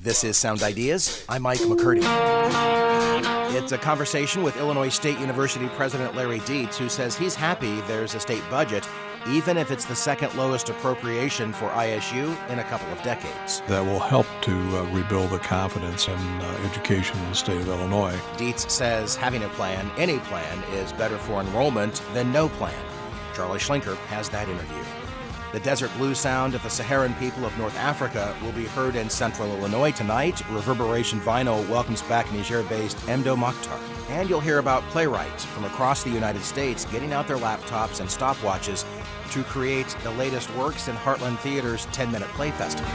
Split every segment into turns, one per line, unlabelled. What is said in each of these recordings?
This is Sound Ideas. I'm Mike McCurdy. It's a conversation with Illinois State University President Larry Dietz, who says he's happy there's a state budget, even if it's the second lowest appropriation for ISU in a couple of decades.
That will help to rebuild the confidence in education in the state of Illinois.
Dietz says having a plan, any plan, is better for enrollment than no plan. Charlie Schlenker has that interview. The Desert Blues sound of the Saharan people of North Africa will be heard in central Illinois tonight. Reverberation Vinyl welcomes back Niger-based Mdo Mokhtar. And you'll hear about playwrights from across the United States getting out their laptops and stopwatches to create the latest works in Heartland Theater's 10-Minute Play Festival.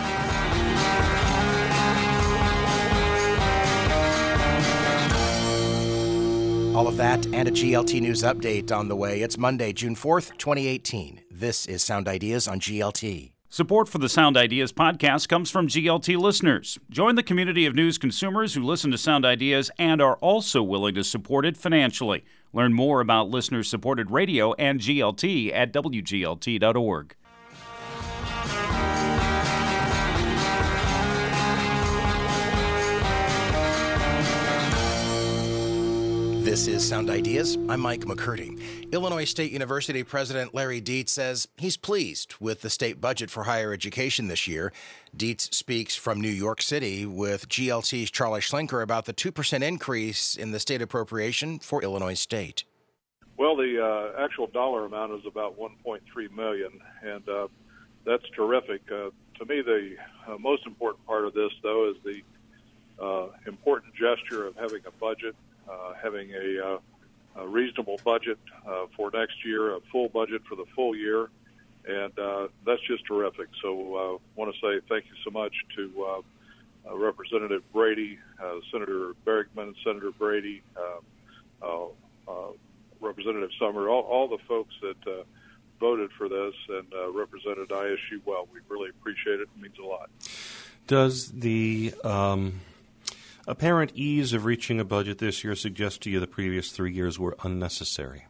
All of that and a GLT News update on the way. It's Monday, June 4th, 2018. This is Sound Ideas on GLT.
Support for the Sound Ideas podcast comes from GLT listeners. Join the community of news consumers who listen to Sound Ideas and are also willing to support it financially. Learn more about listener-supported radio and GLT at WGLT.org.
This is Sound Ideas. I'm Mike McCurdy. Illinois State University President Larry Dietz says he's pleased with the state budget for higher education this year. Dietz speaks from New York City with GLT's Charlie Schlenker about the 2% increase in the state appropriation for Illinois State.
Well, the actual dollar amount is about $1.3 million, and that's terrific. To me, the most important part of this, though, is the important gesture of having a budget. Having a reasonable budget for next year, a full budget for the full year, and that's just terrific. So I want to say thank you so much to Representative Brady, Senator Bergman, Senator Brady, Representative Summer, all the folks that voted for this and represented ISU well. We really appreciate it. It means a lot.
Does the apparent ease of reaching a budget this year suggest to you the previous 3 years were unnecessary?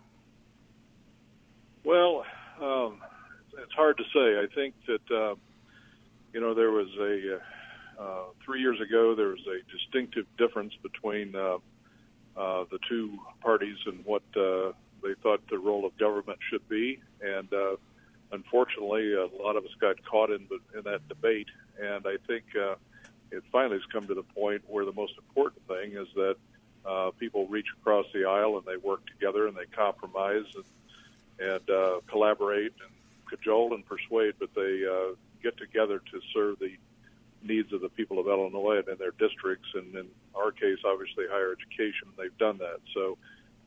Well, it's hard to say. I think that, there was 3 years ago, there was a distinctive difference between the two parties and what they thought the role of government should be. And unfortunately, a lot of us got caught in that debate. And I think it finally has come to the point where the most important thing is that people reach across the aisle and they work together and they compromise and collaborate and cajole and persuade, but they get together to serve the needs of the people of Illinois and in their districts, and in our case, obviously, higher education. They've done that. So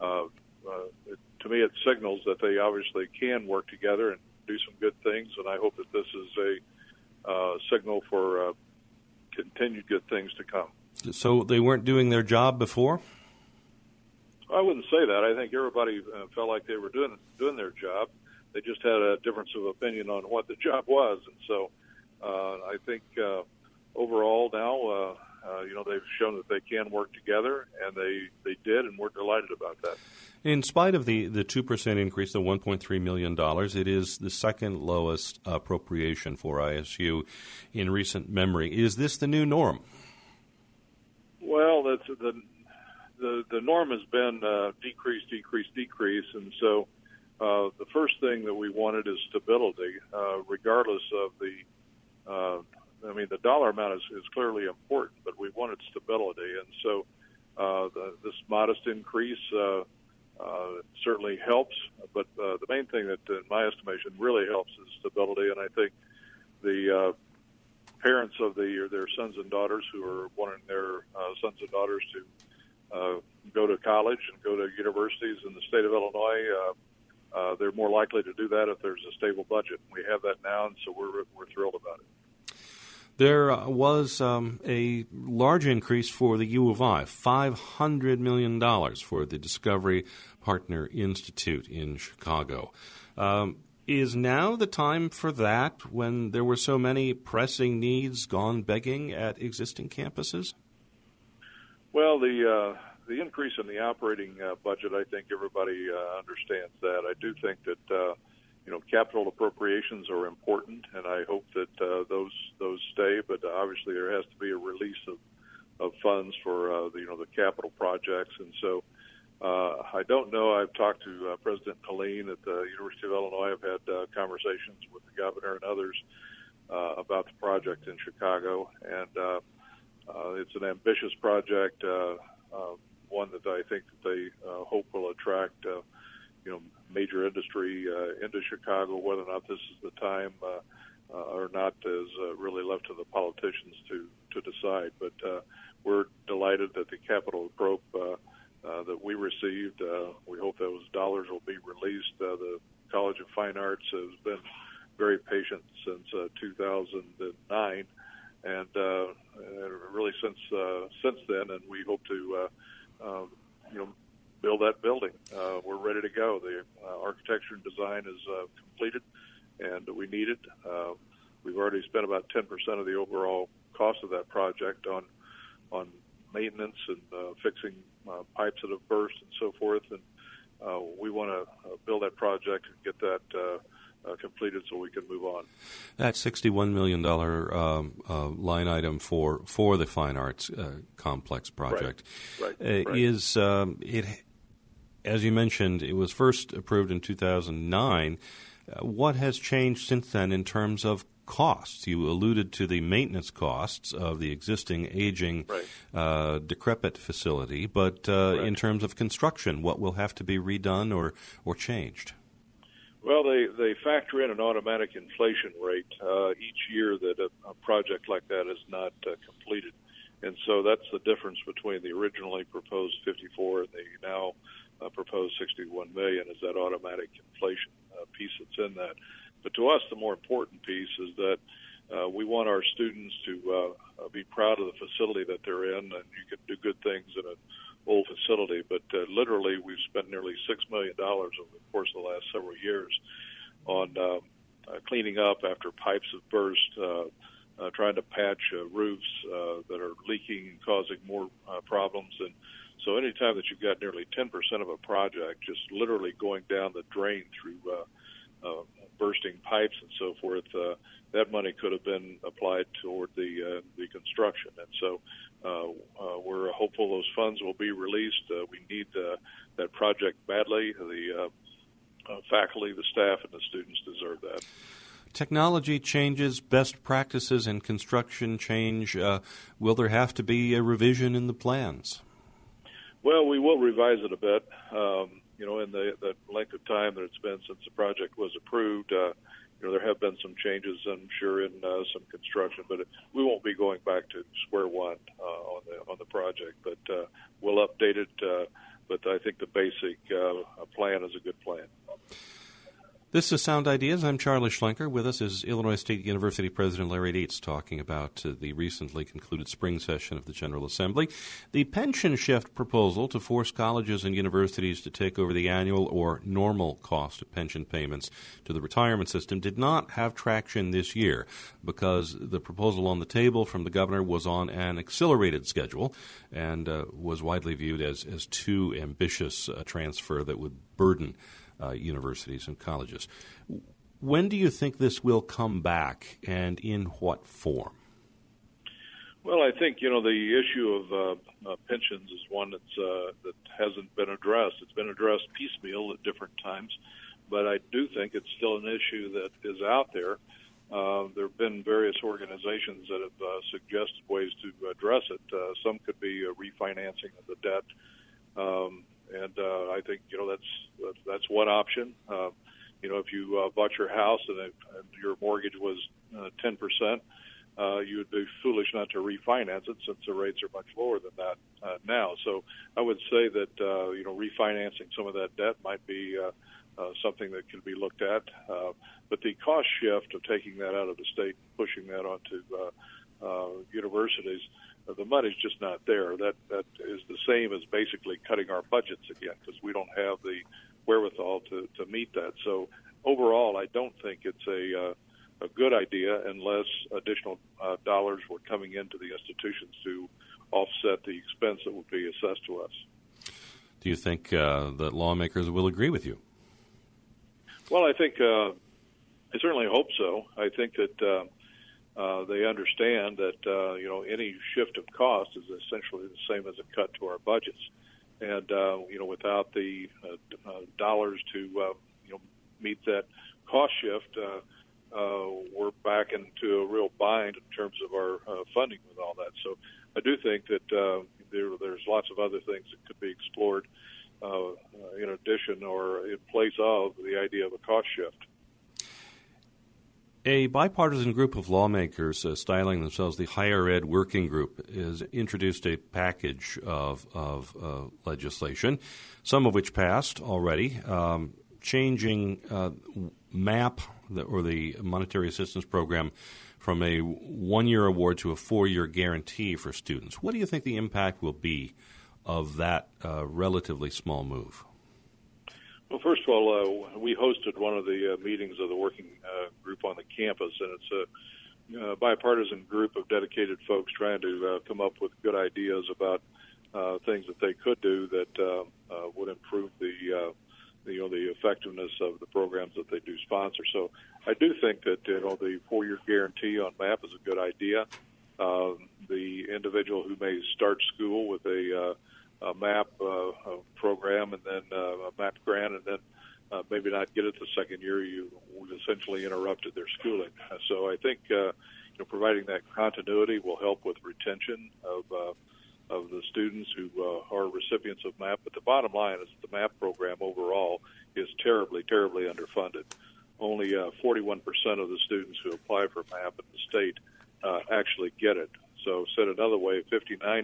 to me, it signals that they obviously can work together and do some good things, and I hope that this is a signal for continued good things to come.
So they weren't doing their job before?
I wouldn't say that. I think everybody felt like they were doing their job. They just had a difference of opinion on what the job was. And so I think overall now, they've shown that they can work together, and they did, and we're delighted about that.
In spite of the 2% increase, the $1.3 million, it is the second lowest appropriation for ISU in recent memory. Is this the new norm?
Well, that's the norm has been decrease, and so the first thing that we wanted is stability, regardless of the dollar amount is clearly important, but we wanted stability, and so this modest increase certainly helps, but the main thing that, in my estimation, really helps is stability, and I think the parents of their sons and daughters who are wanting their sons and daughters to go to college and go to universities in the state of Illinois, they're more likely to do that if there's a stable budget. We have that now, and so we're thrilled about it.
There was a large increase for the U of I, $500 million for the Discovery Partner Institute in Chicago. Is now the time for that when there were so many pressing needs gone begging at existing campuses?
Well, the increase in the operating budget, I think everybody understands that. I do think that capital appropriations are important, and I hope that those stay. But obviously, there has to be a funds for the capital projects. And so I don't know. I've talked to President Killeen at the University of Illinois. I've had conversations with the governor and others about the project in Chicago, and it's an ambitious project, one that I think that they hope will attract major industry into Chicago. Whether or not this is the time or not is really left to the politicians to decide. But we're delighted that the capital appropriation that we received, we hope those dollars will be released. The College of Fine Arts has been very patient since 2009, and really since then, and we hope to build that building. We're ready to go. The architecture and design is completed, and we need it. We've already spent about 10% of the overall cost of that project on maintenance and fixing pipes that have burst and so forth. And we want to build that project and get that completed so we can move on.
That $61 million line item for the Fine Arts Complex project is it. As you mentioned, it was first approved in 2009. What has changed since then in terms of costs? You alluded to the maintenance costs of the existing aging, decrepit facility, but in terms of construction, what will have to be redone or changed?
Well, they factor in an automatic inflation rate each year that a project like that is not completed. And so that's the difference between the originally proposed 54 and the now proposed 61 million is that automatic inflation piece that's in that. But to us, the more important piece is that we want our students to be proud of the facility that they're in, and you can do good things in an old facility. But literally, we've spent nearly $6 million over the course of the last several years on cleaning up after pipes have burst, trying to patch roofs that are leaking and causing more problems. And so anytime that you've got nearly 10% of a project just literally going down the drain through bursting pipes and so forth, that money could have been applied toward the construction. And so we're hopeful those funds will be released. We need that project badly. The faculty, the staff, and the students deserve that.
Technology changes, best practices in construction change. Will there have to be a revision in the plans?
Well, we will revise it a bit. In the length of time that it's been since the project was approved, there have been some changes, I'm sure, in some construction, but we won't be going back to square one on the project. But we'll update it. But I think the basic plan is a good plan.
This is Sound Ideas. I'm Charlie Schlenker. With us is Illinois State University President Larry Dietz talking about the recently concluded spring session of the General Assembly. The pension shift proposal to force colleges and universities to take over the annual or normal cost of pension payments to the retirement system did not have traction this year because the proposal on the table from the governor was on an accelerated schedule and was widely viewed as too ambitious a transfer that would burden universities and colleges. When do you think this will come back, and in what form?
Well, I think the issue of pensions is one that hasn't been addressed. It's been addressed piecemeal at different times, but I do think it's still an issue that is out there. There have been various organizations that have suggested ways to address it. Some could be refinancing of the debt. And I think that's one option. If you bought your house and your mortgage was 10%, you would be foolish not to refinance it since the rates are much lower than that now. So I would say that refinancing some of that debt might be something that can be looked at. But the cost shift of taking that out of the state and pushing that onto universities, the money's just not there. That is the same as basically cutting our budgets again because we don't have the wherewithal to meet that. So overall, I don't think it's a good idea unless additional dollars were coming into the institutions to offset the expense that would be assessed to us.
Do you think that lawmakers will agree with you?
Well, I think I certainly hope so. I think that they understand that any shift of cost is essentially the same as a cut to our budgets, and without the dollars to meet that cost shift, we're back into a real bind in terms of our funding with all that. So I do think that there's lots of other things that could be explored in addition or in place of the idea of a cost shift.
A bipartisan group of lawmakers styling themselves the Higher Ed Working Group has introduced a package of legislation, some of which passed already, changing MAP, or the Monetary Assistance Program, from a one-year award to a 4-year guarantee for students. What do you think the impact will be of that relatively small move?
Well, first of all, we hosted one of the meetings of the working group on the campus, and it's a bipartisan group of dedicated folks trying to come up with good ideas about things that they could do that would improve the effectiveness of the programs that they do sponsor. So I do think that the 4-year guarantee on MAP is a good idea. The individual who may start school with a MAP program and then a MAP grant and then maybe not get it the second year, you essentially interrupted their schooling. So I think providing that continuity will help with retention of the students who are recipients of MAP. But the bottom line is the MAP program overall is terribly, terribly underfunded. Only 41% of the students who apply for MAP in the state actually get it. So said another way, 59%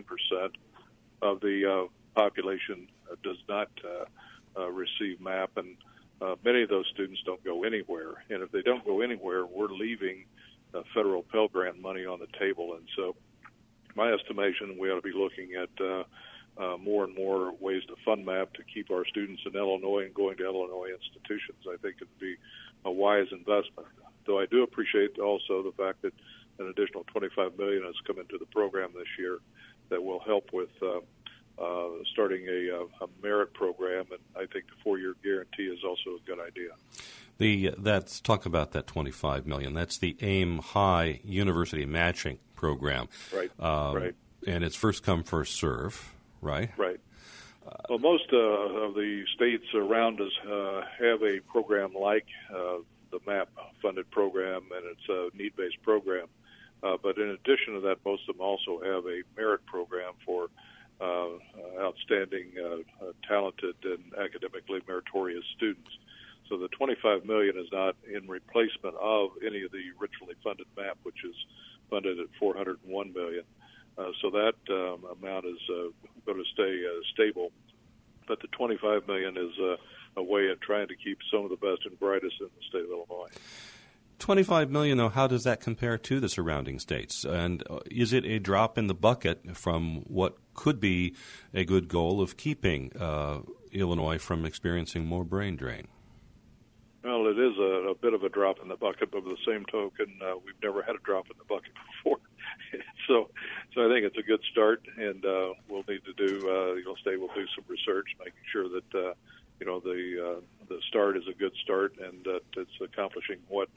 of the population does not receive MAP, and many of those students don't go anywhere. And if they don't go anywhere, we're leaving federal Pell Grant money on the table. And so my estimation, we ought to be looking at more and more ways to fund MAP to keep our students in Illinois and going to Illinois institutions. I think it would be a wise investment, though I do appreciate also the fact that an additional $25 million has come into the program this year that will help with starting a merit program, and I think the 4-year guarantee is also a good idea.
Let's talk about that $25 million. That's the AIM High University Matching Program.
Right, right.
And it's first come, first serve, right?
Right. Well, most of the states around us have a program like the MAP-funded program, and it's a need-based program. But in addition to that, most of them also have a merit program for outstanding, talented, and academically meritorious students. So the $25 million is not in replacement of any of the originally funded MAP, which is funded at $401 million. So that amount is going to stay stable. But the $25 million is a way of trying to keep some of the best and brightest in the state of Illinois.
$25 million, though, how does that compare to the surrounding states? And is it a drop in the bucket from what could be a good goal of keeping Illinois from experiencing more brain drain?
Well, it is a bit of a drop in the bucket, but with the same token, we've never had a drop in the bucket before. So I think it's a good start, and we'll need to do, state will do some research, making sure that, the start is a good start and that it's accomplishing what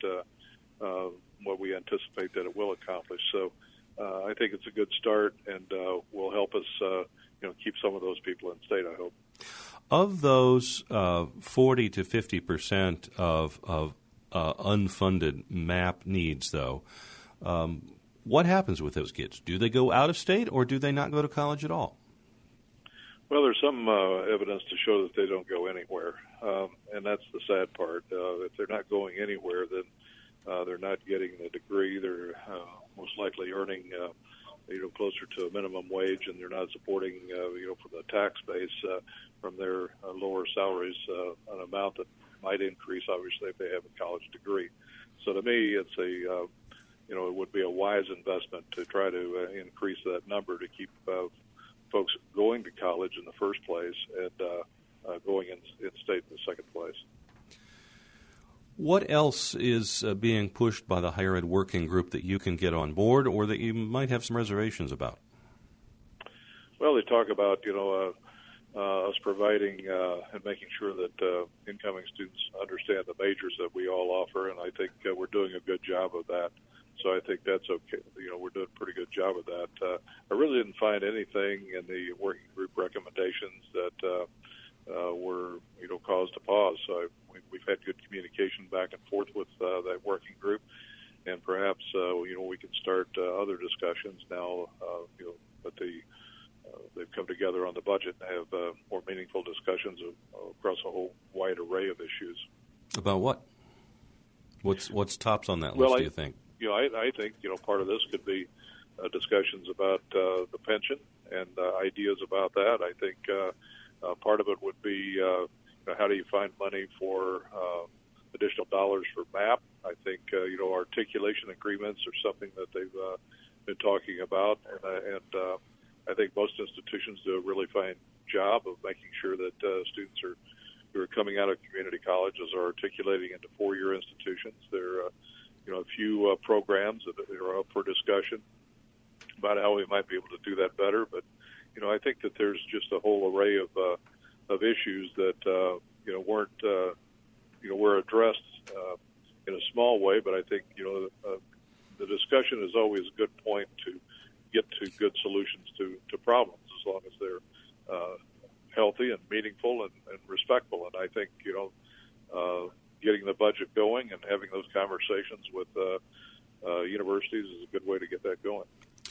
we anticipate that it will accomplish. So I think it's a good start and will help us, keep some of those people in state, I hope.
Of those 40 to 50% of unfunded MAP needs, though, what happens with those kids? Do they go out of state or do they not go to college at all?
Well, there's some evidence to show that they don't go anywhere, and that's the sad part. If they're not going anywhere, then they're not getting the degree. They're most likely earning closer to a minimum wage, and they're not supporting, from the tax base from their lower salaries, an amount that might increase, obviously, if they have a college degree. So to me, it's it would be a wise investment to try to increase that number to keep folks going to college in the first place and going in state in the second place.
What else is being pushed by the Higher Ed Working Group that you can get on board or that you might have some reservations about?
Well, they talk about, us providing and making sure that incoming students understand the majors that we all offer, and I think we're doing a good job of that. So I think that's okay. We're doing a pretty good job of that. I really didn't find anything in the working group recommendations that were, caused a pause. So we've had good communication back and forth with that working group, and perhaps, we can start other discussions now, but they've come together on the budget and have more meaningful discussions across a whole wide array of issues.
About what? What's tops on that list, do you think?
I think, part of this could be discussions about the pension and ideas about that. I think part of it would be how do you find money for additional dollars for MAP? I think, articulation agreements are something that they've been talking about. And I think most institutions do a really fine job of making sure that students who are coming out of community colleges are articulating into four-year institutions. There are, a few programs that are up for discussion about how we might be able to do that better. But, I think that there's just a whole array of issues that, weren't, were addressed in a small way. But I think, the discussion is always a good point to get to good solutions to problems, as long as they're healthy and meaningful and respectful. And I think, getting the budget going and having those conversations with universities is a good way to get that going.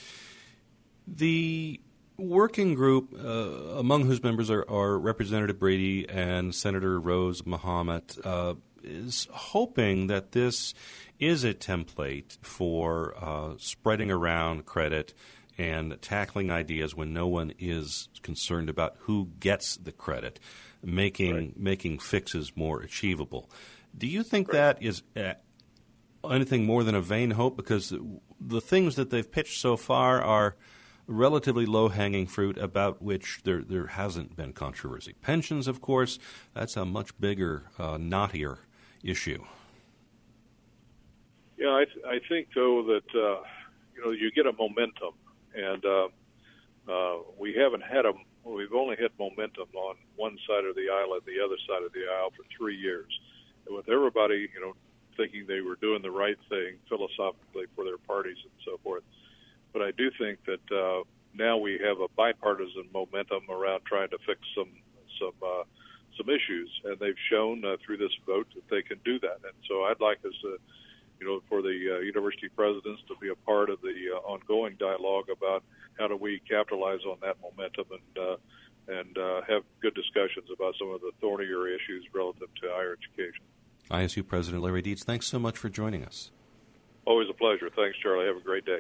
The working group, among whose members are Representative Brady and Senator Rose Muhammad, is hoping that this is a template for spreading around credit and tackling ideas when no one is concerned about who gets the credit, making fixes more achievable. Do you think that is anything more than a vain hope? Because the things that they've pitched so far are relatively low-hanging fruit about which there hasn't been controversy. Pensions, of course, that's a much bigger, knottier issue.
Yeah, I think, though, that, you get a momentum. And we haven't had we've only had momentum on one side of the aisle and the other side of the aisle for 3 years. And with everybody, thinking they were doing the right thing philosophically for their parties and so forth. But I do think that now we have a bipartisan momentum around trying to fix some issues, and they've shown through this vote that they can do that. And so I'd like us to, for the university presidents to be a part of the ongoing dialogue about how do we capitalize on that momentum and have good discussions about some of the thornier issues relative to higher education.
ISU President Larry Dietz, thanks so much for joining us.
Always a pleasure. Thanks, Charlie. Have a great day.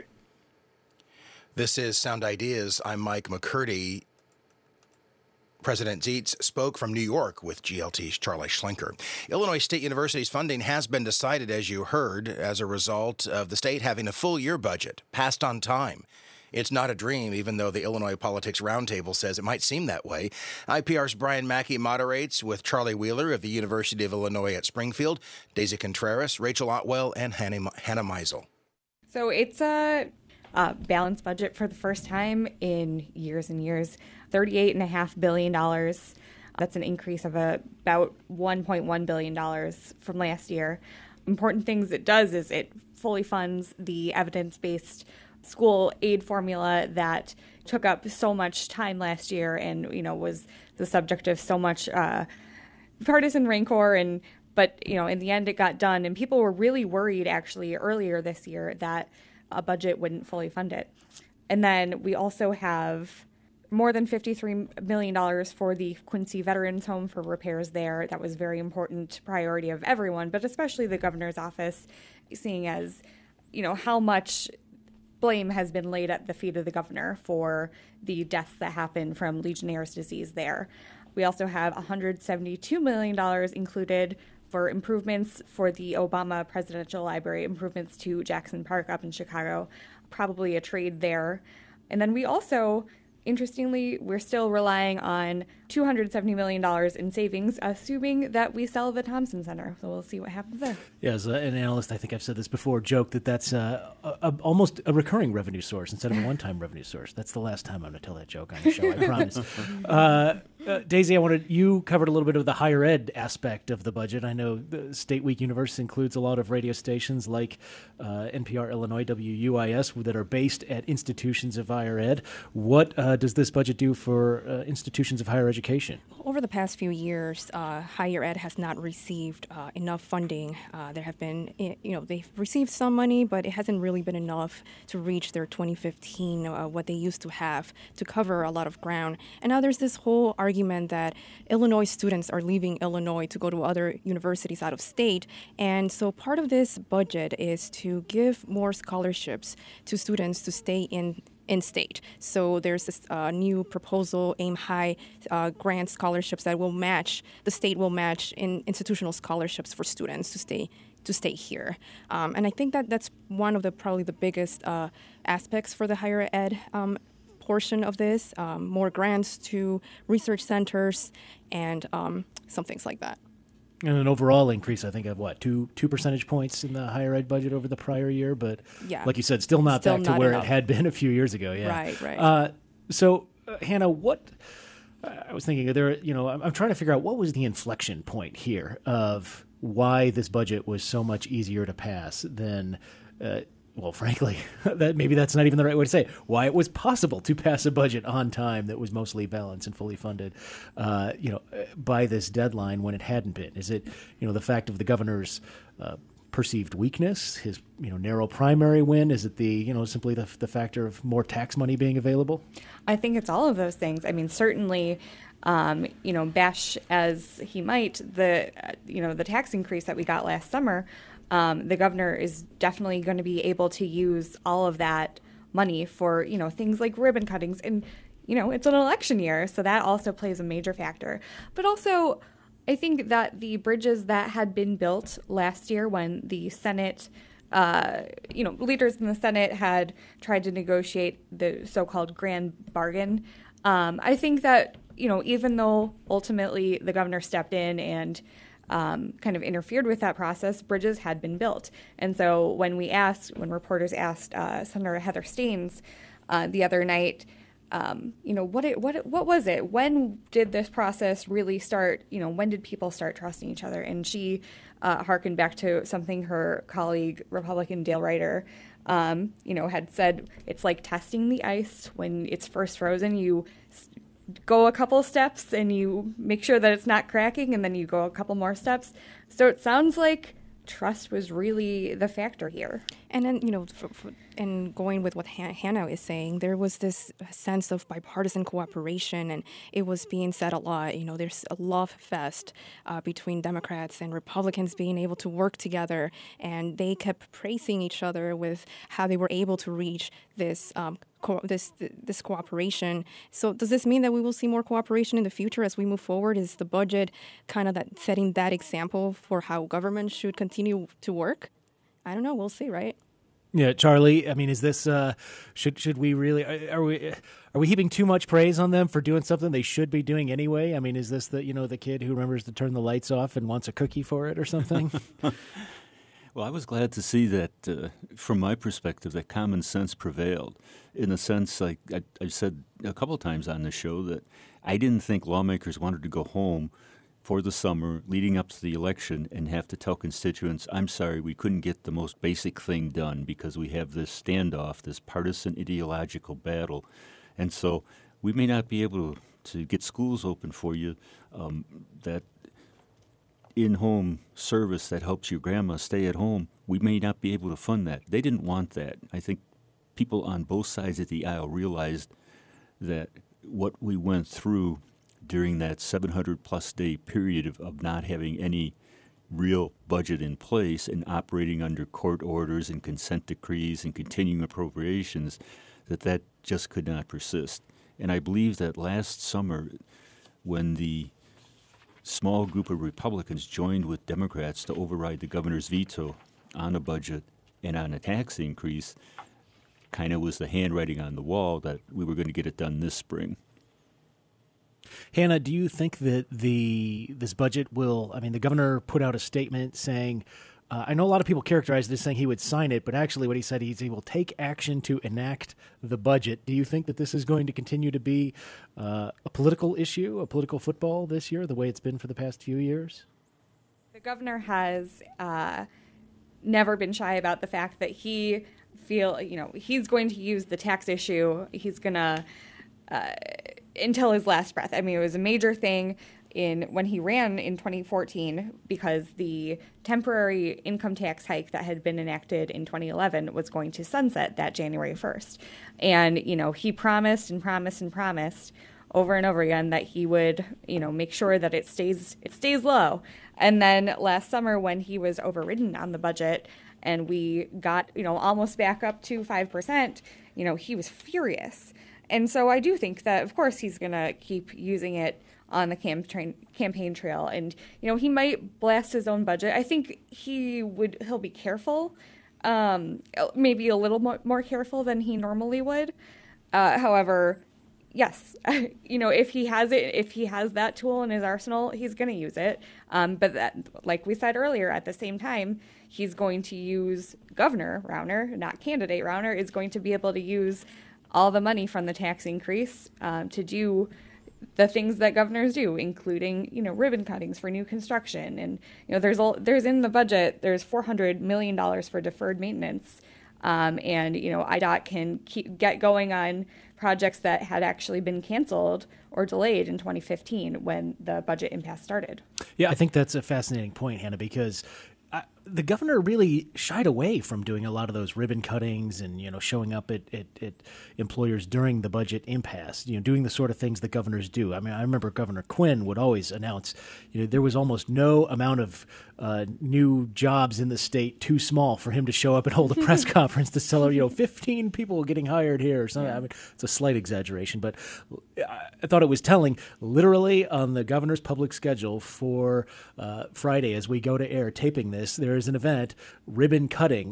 This is Sound Ideas. I'm Mike McCurdy. President Dietz spoke from New York with GLT's Charlie Schlenker. Illinois State University's funding has been decided, as you heard, as a result of the state having a full-year budget, passed on time. It's not a dream, even though the Illinois Politics Roundtable says it might seem that way. IPR's Brian Mackey moderates with Charlie Wheeler of the University of Illinois at Springfield, Daisy Contreras, Rachel Otwell, and Hannah Meisel.
So it's a balanced budget for the first time in years and years. $38.5 billion. That's an increase of about $1.1 billion from last year. Important things it does is it fully funds the evidence-based school aid formula that took up so much time last year and, was the subject of so much partisan rancor. But in the end, it got done. And people were really worried, actually, earlier this year that a budget wouldn't fully fund it. And then we also have more than $53 million for the Quincy Veterans Home for repairs there. That was a very important priority of everyone, but especially the governor's office, seeing as, how much blame has been laid at the feet of the governor for the deaths that happened from Legionnaire's disease there. We also have $172 million included for improvements for the Obama Presidential Library, improvements to Jackson Park up in Chicago, probably a trade there. And then we also, interestingly, we're still relying on $270 million in savings, assuming that we sell the Thompson Center. So we'll see what happens there.
Yeah, as an analyst, I think I've said this before, joke that that's almost a recurring revenue source instead of a one-time revenue source. That's the last time I'm going to tell that joke on the show, I promise. Daisy, you covered a little bit of the higher ed aspect of the budget. I know the State Week Universe includes a lot of radio stations like NPR Illinois, WUIS, that are based at institutions of higher ed. What does this budget do for institutions of higher education?
Over the past few years, higher ed has not received enough funding. There have been, they've received some money, but it hasn't really been enough to reach their 2015, what they used to have to cover a lot of ground. And now there's this whole argument that Illinois students are leaving Illinois to go to other universities out of state. And so part of this budget is to give more scholarships to students to stay in state. So there's this new proposal, Aim High grant scholarships that will match, the state will match in institutional scholarships for students to stay here. And I think that's one of probably the biggest aspects for the higher ed portion of this, more grants to research centers and some things like that.
And an overall increase, I think, of two percentage points in the higher ed budget over the prior year, but like you said, still not back to where it had been a few years ago. Yeah,
right.
So, Hannah, what I was thinking there, I'm trying to figure out what was the inflection point here of why this budget was so much easier to pass than. Well, frankly, that's not even the right way to say it. Why it was possible to pass a budget on time that was mostly balanced and fully funded, by this deadline when it hadn't been. Is it, the fact of the governor's perceived weakness, his, narrow primary win? Is it the, simply the factor of more tax money being available?
I think it's all of those things. I mean, certainly, bash as he might, the tax increase that we got last summer. The governor is definitely going to be able to use all of that money for, things like ribbon cuttings. And, it's an election year, so that also plays a major factor. But also, I think that the bridges that had been built last year when the Senate, leaders in the Senate had tried to negotiate the so-called grand bargain, I think that, even though ultimately the governor stepped in and kind of interfered with that process, bridges had been built. And so when reporters asked Senator Heather Stearns the other night, what was it? When did this process really start? When did people start trusting each other? And she hearkened back to something her colleague, Republican Dale Ryder, had said. It's like testing the ice. When it's first frozen, you go a couple steps and you make sure that it's not cracking, and then you go a couple more steps. So it sounds like trust was really the factor here.
And then, and going with what Hannah is saying, there was this sense of bipartisan cooperation, and it was being said a lot. There's a love fest between Democrats and Republicans being able to work together, and they kept praising each other with how they were able to reach this this cooperation. So does this mean that we will see more cooperation in the future as we move forward? Is the budget kind of that setting that example for how government should continue to work? I don't know. We'll see, right?
Yeah, Charlie. I mean, is this should we really are we heaping too much praise on them for doing something they should be doing anyway? I mean, is this the kid who remembers to turn the lights off and wants a cookie for it or something?
Well, I was glad to see that, from my perspective, that common sense prevailed. In a sense, like I've said a couple of times on the show, that I didn't think lawmakers wanted to go home for the summer leading up to the election and have to tell constituents, I'm sorry, we couldn't get the most basic thing done because we have this standoff, this partisan ideological battle. And so we may not be able to get schools open for you, that in-home service that helps your grandma stay at home, we may not be able to fund that. They didn't want that. I think people on both sides of the aisle realized that what we went through during that 700-plus day period of not having any real budget in place and operating under court orders and consent decrees and continuing appropriations, that just could not persist. And I believe that last summer, when the small group of Republicans joined with Democrats to override the governor's veto on a budget and on a tax increase, kind of was the handwriting on the wall that we were going to get it done this spring.
Hannah, do you think that this budget will, I mean, the governor put out a statement saying, I know a lot of people characterized this saying he would sign it, but actually what he said is he will take action to enact the budget. Do you think that this is going to continue to be a political issue, a political football this year, the way it's been for the past few years?
The governor has never been shy about the fact that he's going to use the tax issue. He's going to until his last breath. I mean, it was a major thing when he ran in 2014 because the temporary income tax hike that had been enacted in 2011 was going to sunset that January 1st. And, he promised and promised and promised over and over again that he would, make sure that it stays low. And then last summer when he was overridden on the budget and we got, almost back up to 5%, he was furious. And so I do think that, of course, he's going to keep using it on the campaign trail. And, he might blast his own budget. I think he'll be careful, maybe a little more careful than he normally would. However, yes, if he has that tool in his arsenal, he's going to use it. But that, like we said earlier, at the same time, he's going to use Governor Rauner, not candidate Rauner, is going to be able to use all the money from the tax increase to do the things that governors do, including, ribbon cuttings for new construction. And, there's in the budget, there's $400 million for deferred maintenance. And, IDOT can get going on projects that had actually been canceled or delayed in 2015 when the budget impasse started.
Yeah, I think that's a fascinating point, Hannah, because the governor really shied away from doing a lot of those ribbon cuttings and, showing up at employers during the budget impasse, doing the sort of things that governors do. I mean, I remember Governor Quinn would always announce, there was almost no amount of new jobs in the state too small for him to show up and hold a press conference to celebrate, 15 people getting hired here or something. Yeah. I mean, it's a slight exaggeration, but I thought it was telling. Literally on the governor's public schedule for Friday, as we go to air taping this, there is an event, ribbon cutting,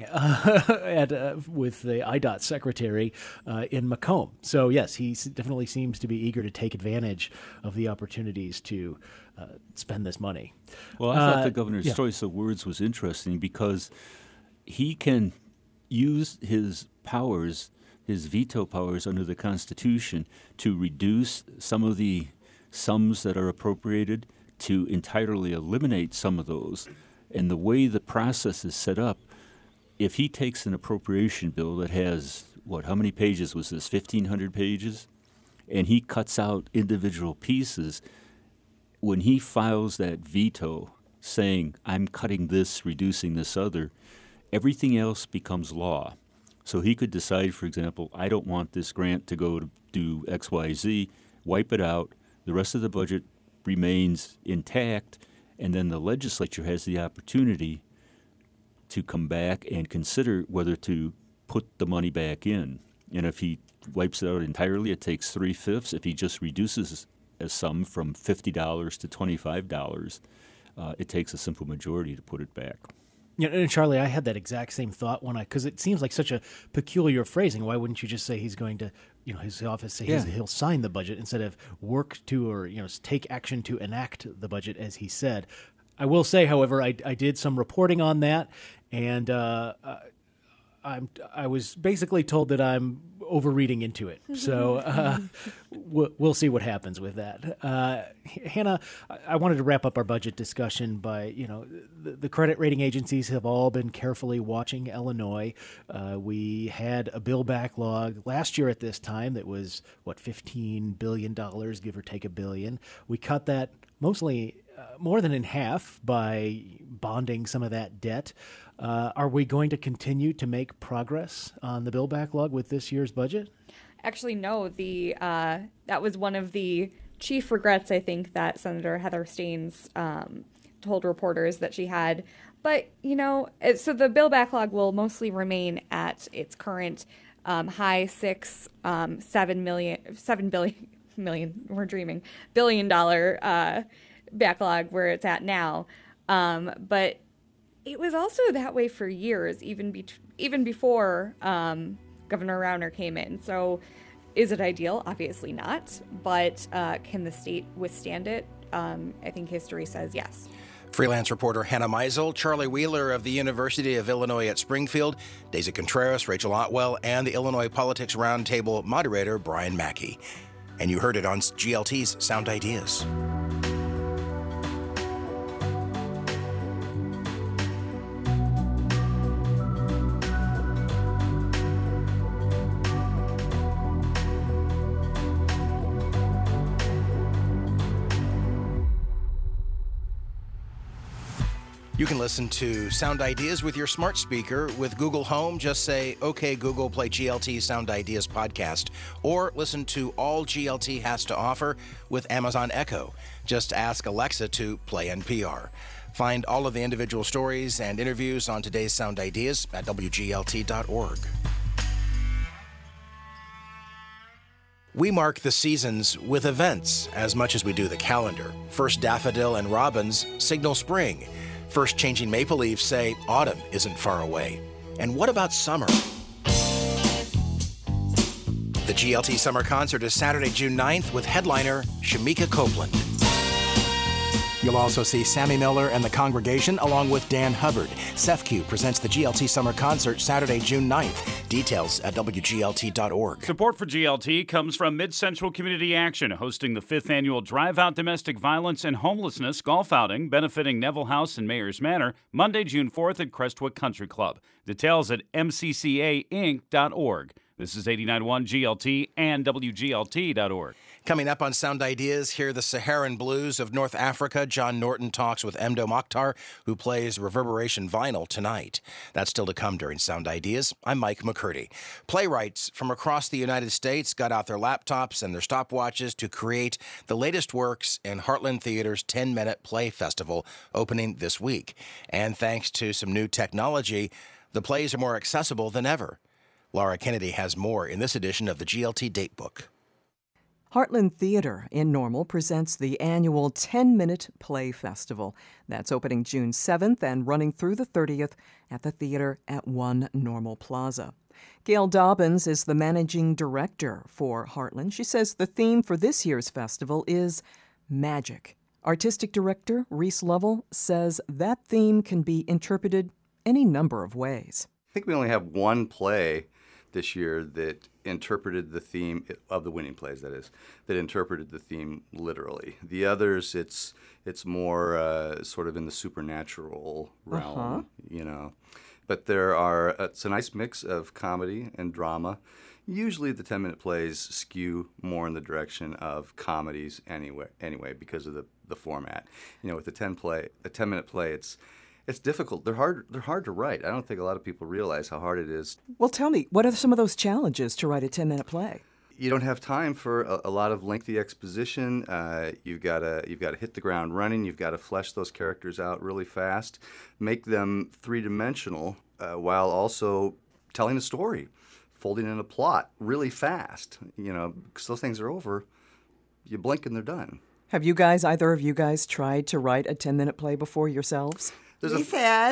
with the IDOT secretary in Macomb. So, yes, he definitely seems to be eager to take advantage of the opportunities to spend this money.
Well, I thought the governor's choice of words was interesting because he can use his powers, his veto powers under the Constitution, to reduce some of the sums that are appropriated, to entirely eliminate some of those. And the way the process is set up, if he takes an appropriation bill that has, how many pages was this, 1,500 pages? And he cuts out individual pieces, when he files that veto saying, I'm cutting this, reducing this other, everything else becomes law. So he could decide, for example, I don't want this grant to go to do X, Y, Z, wipe it out, the rest of the budget remains intact, and then the legislature has the opportunity to come back and consider whether to put the money back in. And if he wipes it out entirely, it takes 3/5. If he just reduces a sum from $50 to $25, it takes a simple majority to put it back.
And Charlie, I had that exact same thought because it seems like such a peculiar phrasing. Why wouldn't you just say he's going to, his office say he'll sign the budget instead of work to or take action to enact the budget, as he said. I will say, however, I did some reporting on that, and I was basically told that I'm overreading into it. So we'll see what happens with that. Hannah, I wanted to wrap up our budget discussion by, the credit rating agencies have all been carefully watching Illinois. We had a bill backlog last year at this time that was, $15 billion, give or take $1 billion. We cut that mostly more than in half by bonding some of that debt. Are we going to continue to make progress on the bill backlog with this year's budget?
Actually, no. That was one of the chief regrets, I think, that Senator Heather Stearns told reporters that she had. But, so the bill backlog will mostly remain at its current high $7 billion backlog where it's at now. But it was also that way for years, even before Governor Rauner came in. So is it ideal? Obviously not. But can the state withstand it? I think history says yes.
Freelance reporter Hannah Meisel, Charlie Wheeler of the University of Illinois at Springfield, Daisy Contreras, Rachel Otwell, and the Illinois Politics Roundtable moderator Brian Mackey. And you heard it on GLT's Sound Ideas. You can listen to Sound Ideas with your smart speaker with Google Home. Just say, "Okay, Google, play GLT Sound Ideas podcast," or listen to all GLT has to offer with Amazon Echo. Just ask Alexa to play NPR. Find all of the individual stories and interviews on today's Sound Ideas at WGLT.org. We mark the seasons with events as much as we do the calendar. First daffodil and robins signal spring. First changing maple leaves say autumn isn't far away. And what about summer? The GLT Summer Concert is Saturday, June 9th with headliner Shamika Copeland. You'll also see Sammy Miller and the Congregation along with Dan Hubbard. SEFCU presents the GLT Summer Concert Saturday, June 9th. Details at WGLT.org.
Support for GLT comes from Mid-Central Community Action, hosting the 5th Annual Drive Out Domestic Violence and Homelessness Golf Outing, benefiting Neville House and Mayor's Manor, Monday, June 4th at Crestwood Country Club. Details at mccainc.org. This is 89.1 GLT and WGLT.org.
Coming up on Sound Ideas, hear the Saharan Blues of North Africa. John Norton talks with Emdo Mokhtar, who plays reverberation vinyl tonight. That's still to come during Sound Ideas. I'm Mike McCurdy. Playwrights from across the United States got out their laptops and their stopwatches to create the latest works in Heartland Theater's 10-Minute Play Festival, opening this week. And thanks to some new technology, the plays are more accessible than ever. Laura Kennedy has more in this edition of the GLT Datebook.
Heartland Theater in Normal presents the annual 10-Minute Play Festival. That's opening June 7th and running through the 30th at the theater at 1 Normal Plaza. Gail Dobbins is the managing director for Heartland. She says the theme for this year's festival is magic. Artistic director Reese Lovell says that theme can be interpreted any number of ways.
I think we only have one play this year that interpreted the theme of the winning plays, that interpreted the theme literally. The others, it's more sort of in the supernatural realm, you know. But it's a nice mix of comedy and drama. Usually the 10-minute plays skew more in the direction of comedies anyway because of the format. You know, with the 10-minute play, it's difficult. They're hard to write. I don't think a lot of people realize how hard it is.
Well, tell me, what are some of those challenges to write a 10-minute play?
You don't have time for a lot of lengthy exposition. You've got to hit the ground running. You've got to flesh those characters out really fast, make them three-dimensional while also telling a story, folding in a plot really fast. You know, because those things are over. You blink and they're done.
Have either of you guys tried to write a 10-minute play before yourselves?
There's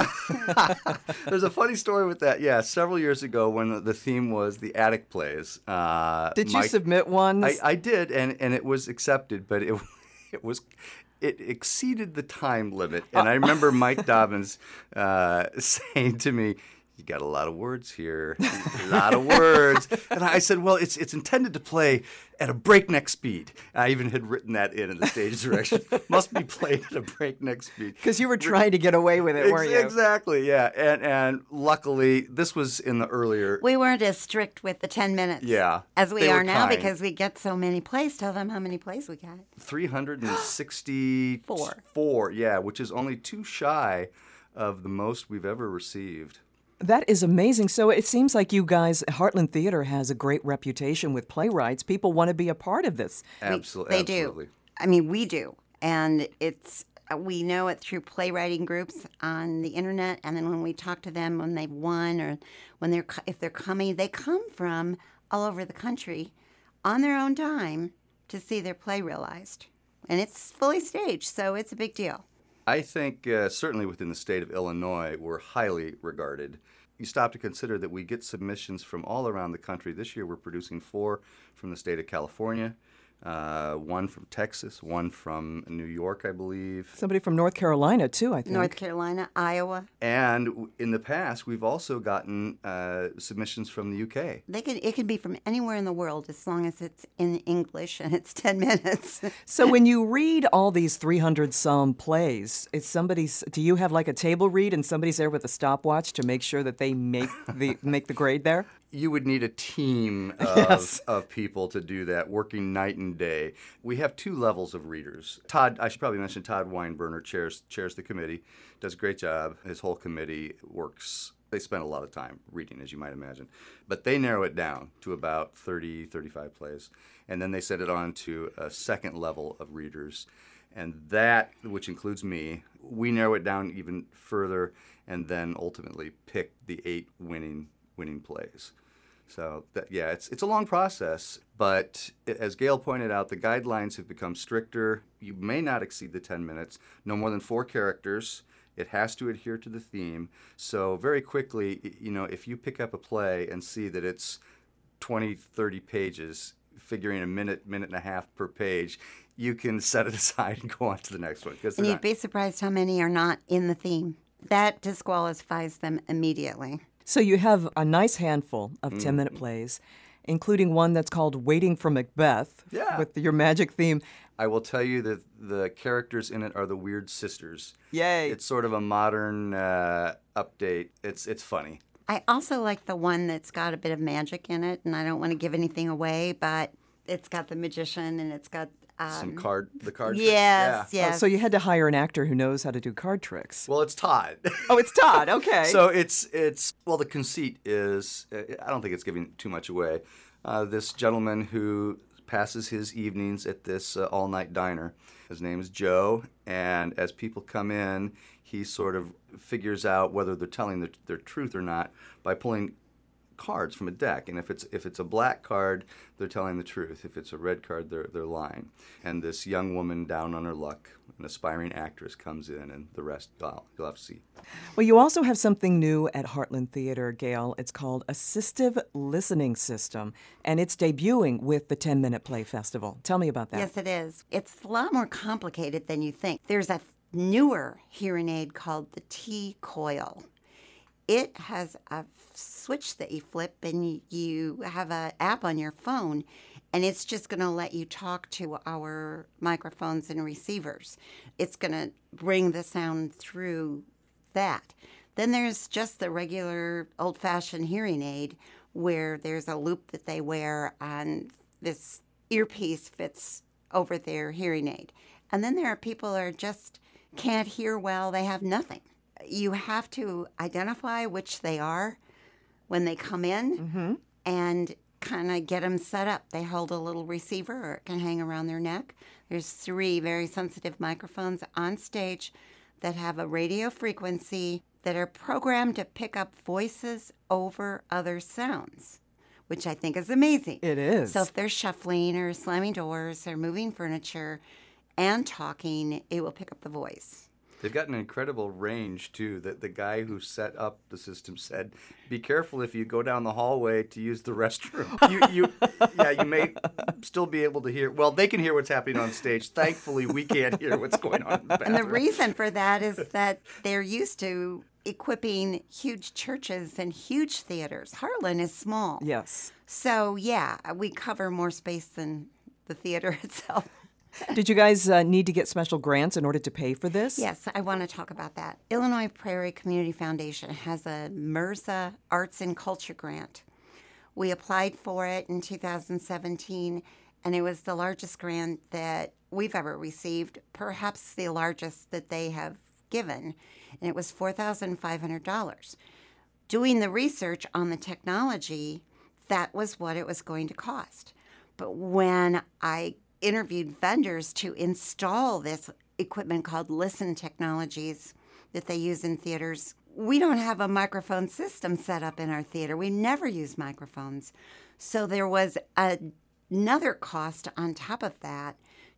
a funny story with that. Yeah, several years ago when the theme was the attic plays.
Did you submit one?
I did, and it was accepted, but it exceeded the time limit. And I remember Mike Dobbins saying to me, "You got a lot of words here, a lot of words." And I said, "Well, it's intended to play at a breakneck speed." I even had written that in the stage direction. Must be played at a breakneck speed.
Because you were trying to get away with it, weren't you?
Exactly, yeah. And luckily, this was in the earlier...
We weren't as strict with the 10 minutes as we are now because we get so many plays. Tell them how many plays we got.
364, yeah, which is only too shy of the most we've ever received.
That is amazing. So it seems like you guys, Heartland Theater has a great reputation with playwrights. People want to be a part of this.
Absolutely.
They do. I mean, we do. And we know it through playwriting groups on the internet. And then when we talk to them when they've won or if they're coming, they come from all over the country on their own time to see their play realized. And it's fully staged, so it's a big deal.
I think certainly within the state of Illinois, we're highly regarded. you stop to consider that we get submissions from all around the country. This year we're producing 4 from the state of California, 1 from Texas, 1 from New York, I believe.
Somebody from North Carolina, too, I think.
North Carolina, Iowa.
And in the past, we've also gotten submissions from the UK.
It can be from anywhere in the world as long as it's in English and it's 10 minutes.
So when you read all these 300-some plays, do you have like a table read and somebody's there with a stopwatch to make sure that they make the grade there?
You would need a team of people to do that, working night and day. We have 2 levels of readers. I should probably mention Todd Weinberner chairs the committee, does a great job. His whole committee works. They spend a lot of time reading, as you might imagine. But they narrow it down to about 30, 35 plays. And then they send it on to a second level of readers. And that, which includes me, we narrow it down even further and then ultimately pick the 8 winning plays. So, it's a long process, but as Gail pointed out, the guidelines have become stricter. You may not exceed the 10 minutes, no more than 4 characters. It has to adhere to the theme. So very quickly, if you pick up a play and see that it's 20, 30 pages, figuring a minute and a half per page, you can set it aside and go on to the next one.
And you'd be surprised how many are not in the theme. That disqualifies them immediately.
So you have a nice handful of 10-minute plays, including one that's called Waiting for Macbeth with your magic theme.
I will tell you that the characters in it are the Weird Sisters.
Yay.
It's sort of a modern update. It's funny.
I also like the one that's got a bit of magic in it, and I don't want to give anything away, but it's got the magician and it's got...
the card tricks.
Yes.
Oh, so you had to hire an actor who knows how to do card tricks.
Well, it's Todd.
Oh, it's Todd. Okay.
So the conceit is, I don't think it's giving too much away. This gentleman who passes his evenings at this all-night diner. His name is Joe, and as people come in, he sort of figures out whether they're telling their truth or not by pulling cards from a deck, and if it's a black card, they're telling the truth. If it's a red card, they're lying. And this young woman down on her luck, an aspiring actress, comes in, and the rest you'll have to see.
Well, you also have something new at Heartland Theater, Gail. It's called Assistive Listening System, and it's debuting with the 10-Minute Play Festival. Tell me about that.
Yes, it is. It's a lot more complicated than you think. There's a newer hearing aid called the T-Coil. It has a switch that you flip, and you have an app on your phone, and it's just going to let you talk to our microphones and receivers. It's going to bring the sound through that. Then there's just the regular old-fashioned hearing aid where there's a loop that they wear, and this earpiece fits over their hearing aid. And then there are people who just can't hear well. They have nothing. You have to identify which they are when they come in and kind of get them set up. They hold a little receiver, or it can hang around their neck. There's 3 very sensitive microphones on stage that have a radio frequency that are programmed to pick up voices over other sounds, which I think is amazing.
It is.
So if they're shuffling or slamming doors or moving furniture and talking, it will pick up the voice.
They've got an incredible range, too. The guy who set up the system said, be careful if you go down the hallway to use the restroom. You may still be able to hear. Well, they can hear what's happening on stage. Thankfully, we can't hear what's going on in the bathroom.
And the reason for that is that they're used to equipping huge churches and huge theaters. Heartland is small.
Yes.
So, we cover more space than the theater itself.
Did you guys need to get special grants in order to pay for this?
Yes, I want to talk about that. Illinois Prairie Community Foundation has a MRSA Arts and Culture Grant. We applied for it in 2017, and it was the largest grant that we've ever received, perhaps the largest that they have given, and it was $4,500. Doing the research on the technology, that was what it was going to cost. But when I interviewed vendors to install this equipment called Listen Technologies that they use in theaters, we don't have a microphone system set up in our theater. We never use microphones. So there was another cost on top of that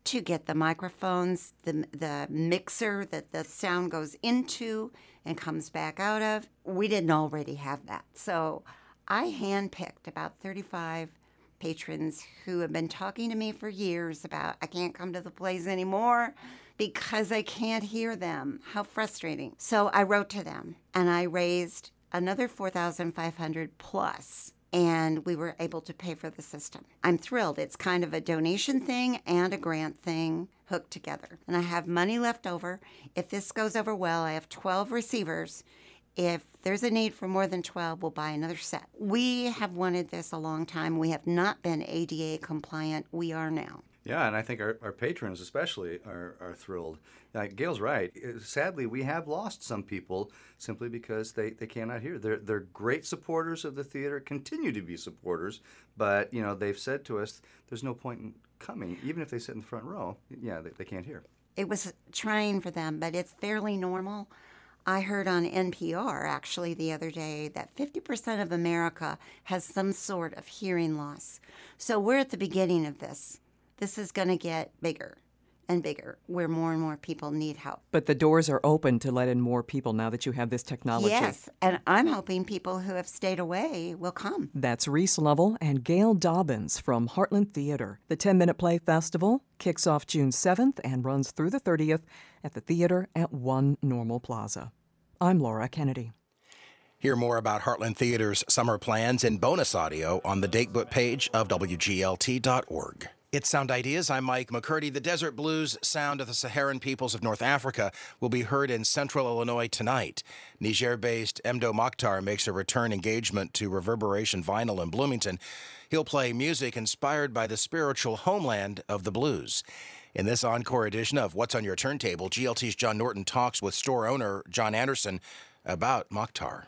to get the microphones, the mixer that the sound goes into and comes back out of. We didn't already have that. So I handpicked about 35 patrons who have been talking to me for years about, I can't come to the plays anymore because I can't hear them. How frustrating. So I wrote to them, and I raised another $4,500 plus, and we were able to pay for the system. I'm thrilled. It's kind of a donation thing and a grant thing hooked together. And I have money left over. If this goes over well, I have 12 receivers. If there's a need for more than 12, we'll buy another set. We have wanted this a long time. We have not been ADA compliant. We are now.
Yeah, and I think our patrons especially are thrilled. Gail's right. Sadly, we have lost some people simply because they cannot hear. They're great supporters of the theater, continue to be supporters, but they've said to us there's no point in coming, even if they sit in the front row. Yeah, they can't hear.
It was trying for them, but it's fairly normal. I heard on NPR actually the other day that 50% of America has some sort of hearing loss. So we're at the beginning of this. This is going to get bigger and bigger, where more and more people need help.
But the doors are open to let in more people now that you have this technology.
Yes, and I'm hoping people who have stayed away will come.
That's Reese Lovell and Gail Dobbins from Heartland Theater. The 10-Minute Play Festival kicks off June 7th and runs through the 30th at the theater at One Normal Plaza. I'm Laura Kennedy.
Hear more about Heartland Theater's summer plans in bonus audio on the Datebook page of WGLT.org. It's Sound Ideas. I'm Mike McCurdy. The Desert Blues sound of the Saharan peoples of North Africa will be heard in central Illinois tonight. Niger-based Mdo Mokhtar makes a return engagement to Reverberation Vinyl in Bloomington. He'll play music inspired by the spiritual homeland of the blues. In this encore edition of What's on Your Turntable, GLT's John Norton talks with store owner John Anderson about Mokhtar.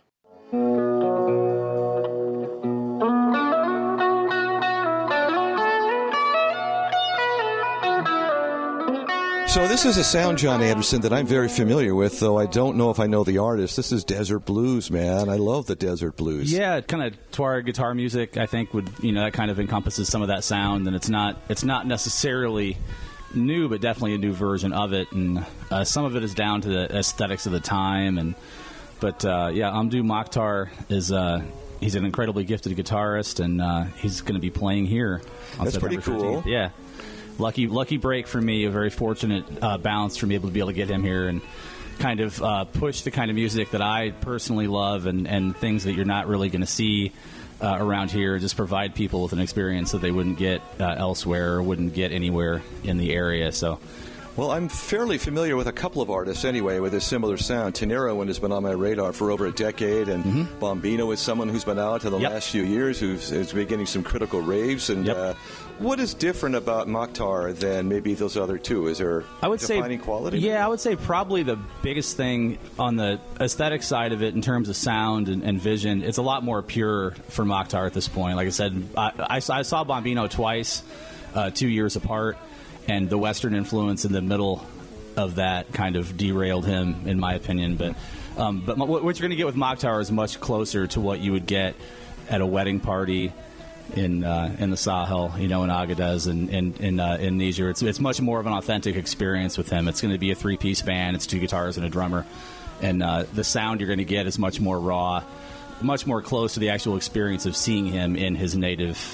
So this is a sound, John Anderson, that I'm very familiar with, though I don't know if I know the artist. This is Desert Blues, man. I love the Desert Blues.
Yeah, kind of Tuareg guitar music, I think, would that kind of encompasses some of that sound, and it's not necessarily new, but definitely a new version of it, and some of it is down to the aesthetics of the time, but Mdo Mokhtar is he's an incredibly gifted guitarist, and he's going to be playing here on
That's
September
pretty cool.
15th. Yeah. Lucky break for me, a very fortunate bounce for me to be able to get him here and kind of push the kind of music that I personally love and things that you're not really going to see around here, just provide people with an experience that they wouldn't get elsewhere or wouldn't get anywhere in the area. So,
well, I'm fairly familiar with a couple of artists anyway with a similar sound. Tenero has been on my radar for over a decade, and Bombino is someone who's been out in the last few years who's been getting some critical raves. And what is different about Mokhtar than maybe those other two? Is there defining quality?
Yeah, I would say probably the biggest thing on the aesthetic side of it in terms of sound and vision, it's a lot more pure for Mokhtar at this point. Like I said, I saw Bombino twice, 2 years apart. And the Western influence in the middle of that kind of derailed him, in my opinion. But what you're going to get with Mokhtar is much closer to what you would get at a wedding party in the Sahel, in Agadez and in Niger. It's much more of an authentic experience with him. It's going to be a 3-piece band. It's 2 guitars and a drummer, and the sound you're going to get is much more raw, much more close to the actual experience of seeing him in his native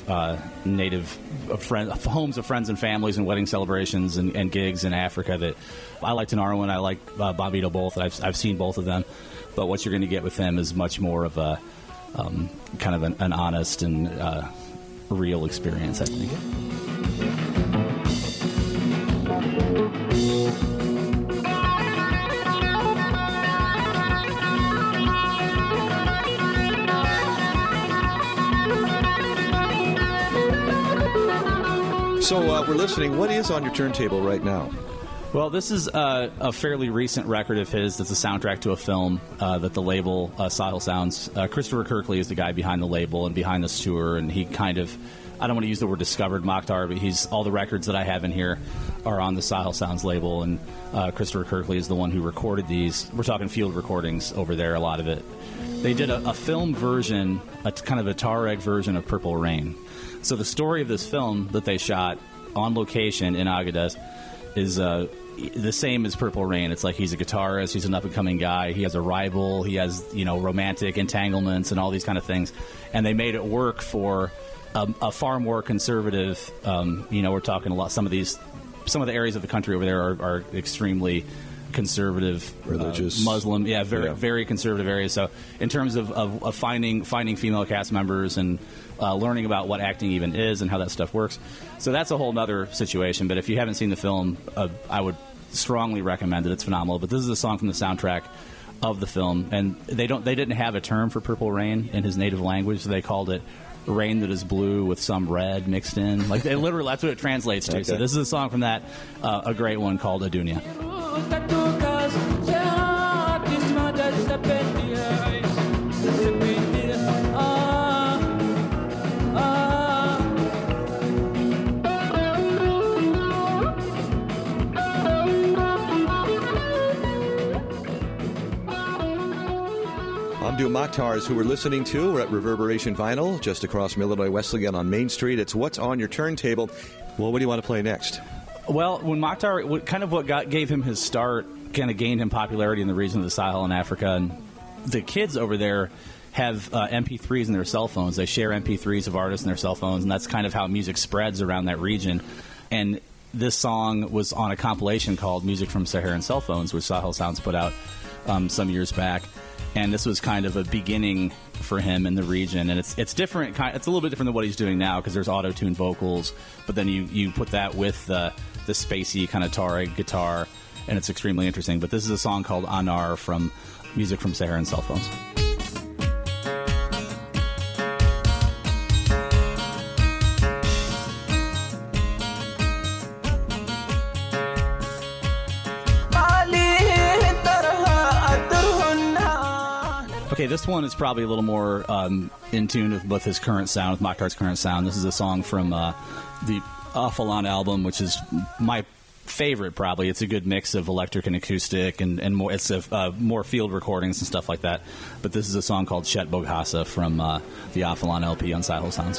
homes of friends and families and wedding celebrations and gigs in Africa. That I like Tenaro and I like Bombino both. I've seen both of them, but what you're going to get with him is much more of a kind of an honest and real experience, I think.
So we're listening. What is on your turntable right now?
Well, this is a fairly recent record of his that's a soundtrack to a film that the label, Sahel Sounds, Christopher Kirkley is the guy behind the label and behind this tour, and he kind of, I don't want to use the word discovered Mokhtar, but all the records that I have in here are on the Sahel Sounds label, and Christopher Kirkley is the one who recorded these. We're talking field recordings over there, a lot of it. They did a film version, kind of a Tuareg version of Purple Rain. So the story of this film that they shot on location in Agadez is the same as Purple Rain. It's like he's a guitarist, he's an up-and-coming guy, he has a rival, he has, romantic entanglements and all these kind of things. And they made it work for a far more conservative, we're talking a lot, some of the areas of the country over there are extremely conservative,
religious,
Muslim, very conservative areas. So in terms of finding female cast members and learning about what acting even is and how that stuff works, so that's a whole other situation. But if you haven't seen the film, I would strongly recommend it. It's phenomenal. But this is a song from the soundtrack of the film, and they didn't have a term for Purple Rain in his native language, so they called it rain that is blue with some red mixed in. Like they literally, that's what it translates to. Okay. So this is a song from that, a great one called Adunia.
Hamdou Mokhtar's who we're listening to. We're at Reverberation Vinyl, just across from Illinois Wesleyan on Main Street. It's What's on Your Turntable. Well, what do you want to play next?
Well, when Mokhtar, what gave him his start, kind of gained him popularity in the region of the Sahel in Africa, and the kids over there have MP3s in their cell phones. They share MP3s of artists in their cell phones, and that's kind of how music spreads around that region. And this song was on a compilation called Music from Saharan Cell Phones, which Sahel Sounds put out some years back. And this was kind of a beginning for him in the region, and it's different. It's a little bit different than what he's doing now because there's auto-tuned vocals, but then you put that with the spacey kind of Tuareg guitar, and it's extremely interesting. But this is a song called Anar from Music from Saharan Cell Phones. Okay, this one is probably a little more in tune with his current sound, with Mokhtar's current sound. This is a song from the Afalan album, which is my favorite, probably. It's a good mix of electric and acoustic, and more. It's more field recordings and stuff like that. But this is a song called Shet Boghasa from the Afalan LP on Sahel Sounds.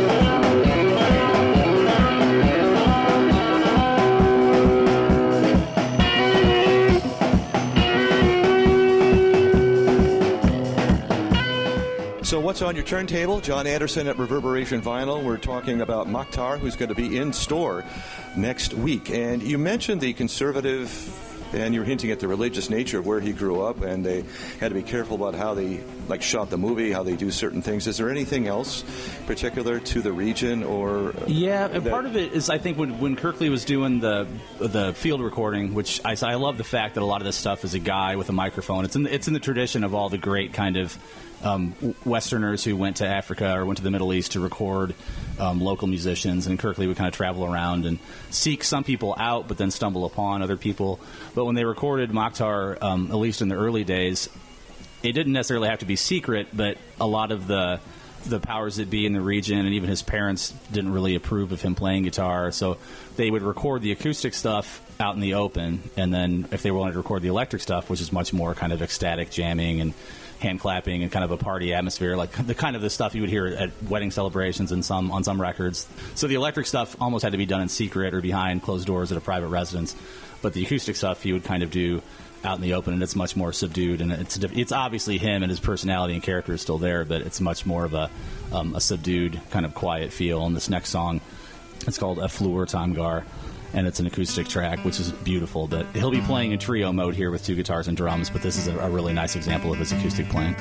So what's on your turntable? John Anderson at Reverberation Vinyl. We're talking about Mokhtar, who's going to be in store next week. And you mentioned the conservative, and you're hinting at the religious nature of where he grew up, and they had to be careful about how they shot the movie, how they do certain things. Is there anything else particular to the region, or?
Yeah, and part of it is, I think, when Kirkley was doing the field recording, which I love the fact that a lot of this stuff is a guy with a microphone. It's in the tradition of all the great kind of Westerners who went to Africa or went to the Middle East to record local musicians, and Kirkley would kind of travel around and seek some people out, but then stumble upon other people. But when they recorded Mokhtar, at least in the early days, it didn't necessarily have to be secret, but a lot of the powers that be in the region, and even his parents didn't really approve of him playing guitar, so they would record the acoustic stuff out in the open, and then if they wanted to record the electric stuff, which is much more kind of ecstatic jamming and hand clapping and kind of a party atmosphere, like the stuff you would hear at wedding celebrations and on some records. So the electric stuff almost had to be done in secret or behind closed doors at a private residence, but the acoustic stuff he would kind of do out in the open, and it's much more subdued, and it's obviously him and his personality and character is still there, but it's much more of a subdued kind of quiet feel. And this next song, it's called Aflur Tamgar, and it's an acoustic track, which is beautiful. But he'll be playing in trio mode here with two guitars and drums, but this is a really nice example of his acoustic playing.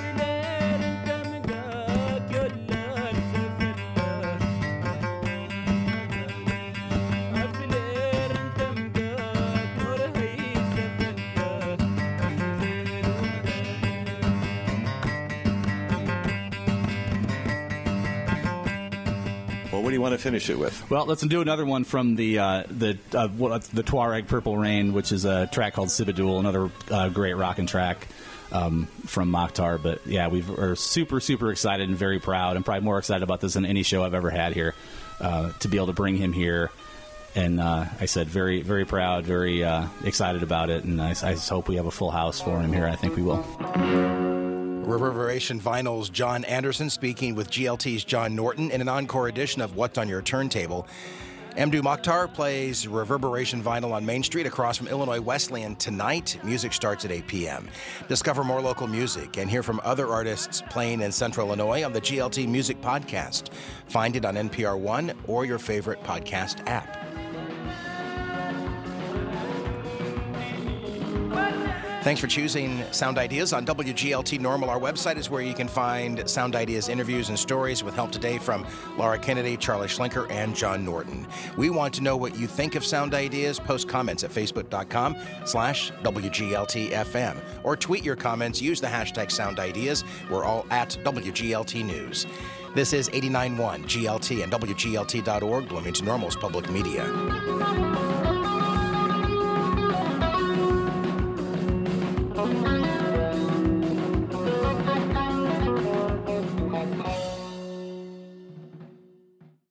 What do you want to finish it with?
Well, let's do another one from the Tuareg Purple Rain, which is a track called Sibadul, another great rockin' track from Mokhtar. But yeah, we're super, super excited and very proud, and probably more excited about this than any show I've ever had here, to be able to bring him here. And I said very, very proud, very excited about it, and I just hope we have a full house for him here. I think we will.
Reverberation Vinyl's John Anderson speaking with GLT's John Norton in an encore edition of What's on Your Turntable. Mdou Mokhtar plays Reverberation Vinyl on Main Street across from Illinois Wesleyan tonight. Music starts at 8 p.m. Discover more local music and hear from other artists playing in Central Illinois on the GLT Music Podcast. Find it on NPR One or your favorite podcast app. Thanks for choosing Sound Ideas on WGLT Normal. Our website is where you can find Sound Ideas interviews and stories with help today from Laura Kennedy, Charlie Schlenker, and John Norton. We want to know what you think of Sound Ideas. Post comments at facebook.com/WGLTFM or tweet your comments. Use the hashtag Sound Ideas. We're all at WGLT News. This is 89.1 GLT and WGLT.org, Bloomington Normal's public media.